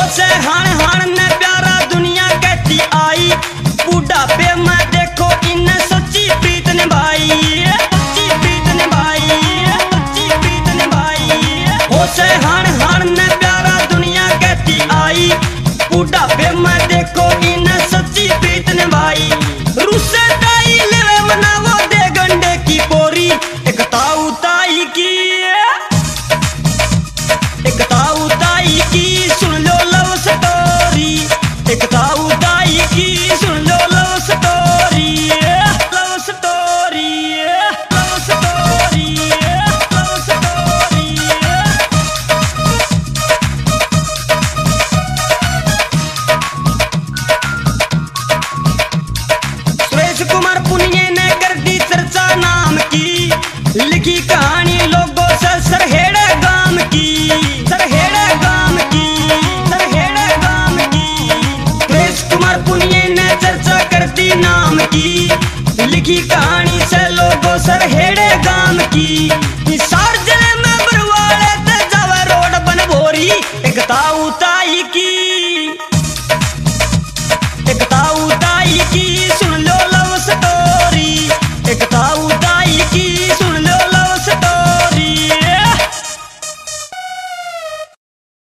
से हाण हाण ने प्यारा दुनिया कहती आई, बुढ़ापे में देखो इन्हें सच्ची प्रीत निभाई, सच्ची प्रीत निभाई, सच्ची प्रीत निभाई। हो से हाण हाण ने प्यारा दुनिया कहती आई, बुढ़ापे में देखो इन्हें सच्ची प्रीत निभाई। रुसे ताई लेवे मनावो दे गंडे की बोरी, एक ताऊ ताई की, एक ताऊ ताई की सुन लो लव स्टोरी, एक ताऊ ताई की सुन लो love story, love story, love story, love story. Suresh Kumar Puniya ने कर दी चर्चा नाम की, लिखी कहानी लोगों से सरहेड़े गांव की, सरहेड़े गांव की, सरहेड़े गांव की। सुरेश कुमार पुनिये ने चर्चा कर दी नाम की, लिखी कहानी से लोगों सरहेड़े गांव की।